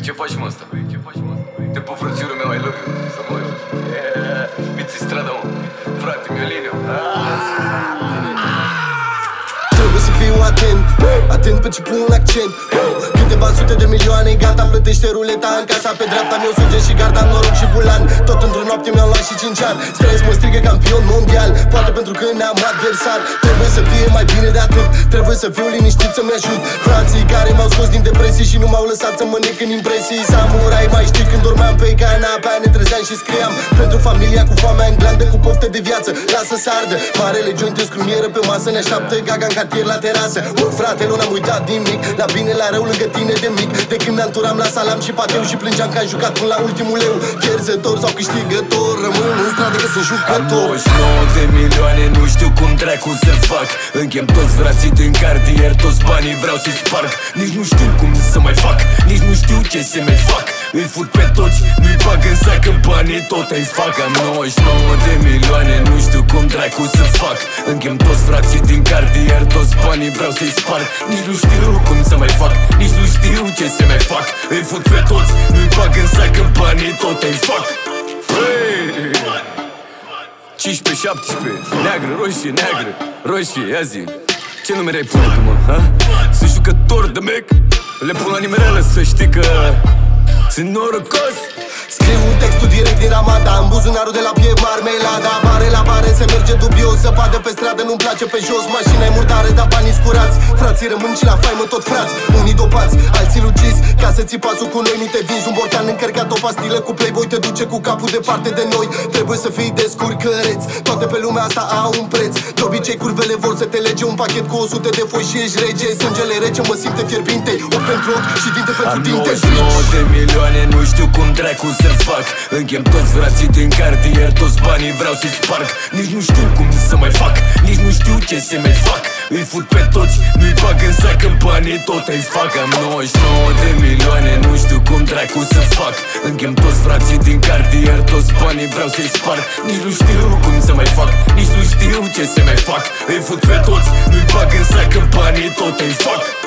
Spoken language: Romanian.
ce faci, mă, ăsta? Te pup, frățiorul meu, I love you. Să mă uit. Miți strada, mă. Frate, Mioliniu. Trebuie să fiu atent, atent pe ce pun accent. Câteva sute de milioane, gata, plătește ruleta. În casa pe dreapta mi-o suge și garda, noroc și bulan. Tot într-o noapte mi-am luat și 5 ani. Stres mă strigă campion mondial, poate pentru că ne-am adversar. Trebuie să fie mai bine de atât, trebuie să fiu liniștit să-mi ajut frații care m-au scos din depresii și nu m-au lăsat să mănânc în impresii. Samurai, mai știi când dormeam pe canapea, ne trezeam și scriam pentru familia cu foamea în glandă, cu poftă de viață. Lasă să ardă, marele joint în scrumieră pe masă, ne așteaptă gaga în cartier la terasă. Frate, nu n-am uitat nimic, la bine, la rău, lângă tine de mic. De când ne înturam la salam și pateu și plângeam că am jucat până la ultimul leu. Pierzător sau câștigător, rămân în stradă că sunt jucător. Am 99 de milioane, nu știu cum dracu să fac. Închem toți frații din cartier, toți banii vreau să-i sparg. Nici nu știu cum să mai fac, nici nu știu ce să mai fac. Îi fut pe toți, nu-i bag în sac, că banii tot îi fac. Am 99 de milioane, nu știu cum dracu să fac. Închem toți frații din cartier, toți banii vreau să-i sparg. Nici nu știu cum să mai fac, nici nu știu ce să mai fac. Îi fut pe toți, nu-i bag în sac, că banii tot îi fac. 15-17, neagră, roșie, neagră, roșie, ia zi. Ce numere ai pune tu, mă, ha? Sunt jucător de mec, le pun la nimerele să știi că sunt norocos. Scriu textul direct din Ramada, în buzunarul de la piept marmelada. Bare la bare se merge dubios, zăpadă pe stradă, nu-mi place pe jos. Mașina e murdare, dar banii scurați. Frații rămân și la faimă tot frați. Unii dopați, alții luciți. Ca să ții pasul cu noi, nu te vinzi. Un borcan încărcat, o pastilă cu Playboy te duce cu capul departe de noi. Trebuie să fii descurcăreț, toate pe lumea asta au un preț. De obicei curvele vor să te lege, un pachet cu 100 de foi și ești rege. Sângele rece mă simte fierbinte, ochi pentru ochi și dinte pentru dinte. Am 99 de milioane, nu știu cum dracu să fac. Închem toți frații din cartier, toți banii vreau să-i sparg. Nici nu știu cum să mai fac, nici nu știu ce să mai fac. Îi fut pe toți, nu-i bag în sac, că banii tot îi fac. Am 99 de milioane, nu știu cum dracu să fac. Închem toți frații din cartier, toți banii vreau să-i sparg. Nici nu știu cum să mai fac, nici nu știu ce să mai fac. Îi fut pe toți, nu-i bag în sac, că banii tot îi fac.